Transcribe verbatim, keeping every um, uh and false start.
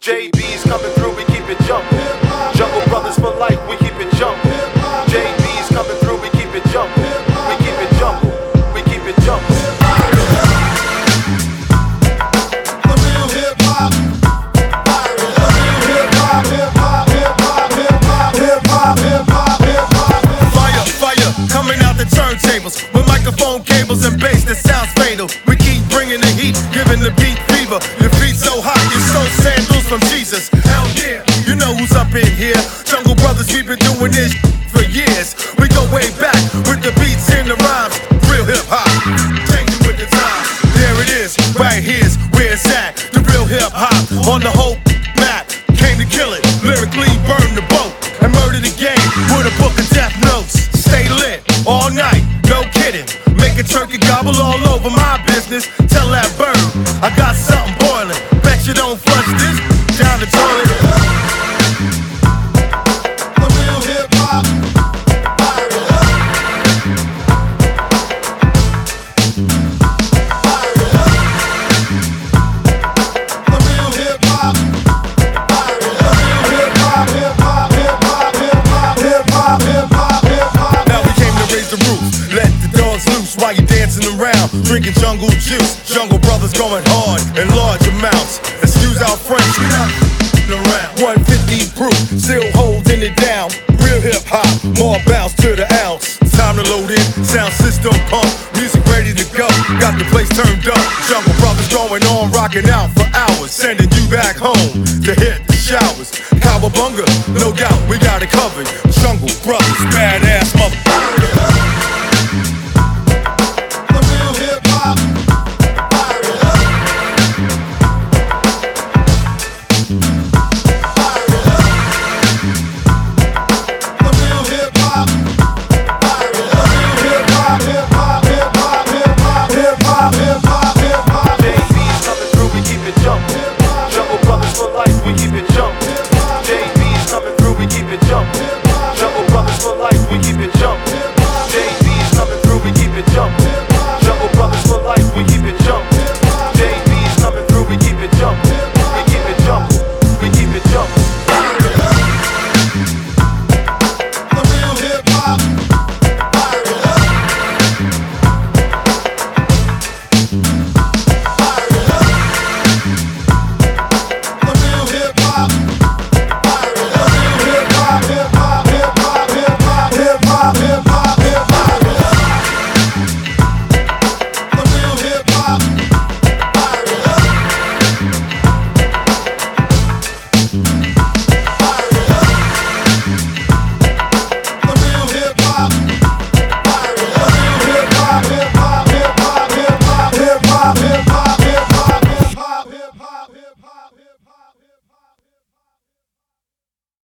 J B's coming through, we keep it jumping. Jungle Brothers for life, we keep it jumping. J B's coming through, we keep it jumping. We keep it jumping, we keep it jumping. The real hip hop, the real hip hop, hip hop, hip hop, hip hop, hip hop, hip hop, hip hop. Fire, fire, coming out the turntables with microphone cables and bass that sounds fatal. We keep bringing the heat, giving the beat fever. Your feet so hot, you so sandals from Jesus. Hell yeah, you know who's up in here. Jungle Brothers, we've been doing this for years. We go way back with the beats and the rhymes. Real hip hop, changing with the times. There it is, right here's where it's at. The real hip hop on the whole map. Came to kill it, lyrically burn the boat and murder the game with a book of death notes. Stay lit all night, no kidding. Make a turkey gobble all over my business. Tell that bird I got something boiling. Bet you don't flush this down the toilet. The real hip hop, fire it up. Fire it up. The real hip hop, fire it up. Hip hop, hip hop, hip hop, hip hop, hip hop, hip hop, hip hop. Now we came to raise the roof, let the dogs loose while you dancing around, drinking jungle juice. Jungle Brothers going hard in large amounts. Excuse our French, we not around. one fifty proof, still holding it down. Real hip hop, more bounce to the ounce. Time to load in, sound system pump, music ready to go. Got the place turned up. Jungle Brothers going on, rocking out for hours, sending you back home to hit the showers. Cowabunga, no doubt, we got it covered. Jungle Brothers, badass mother.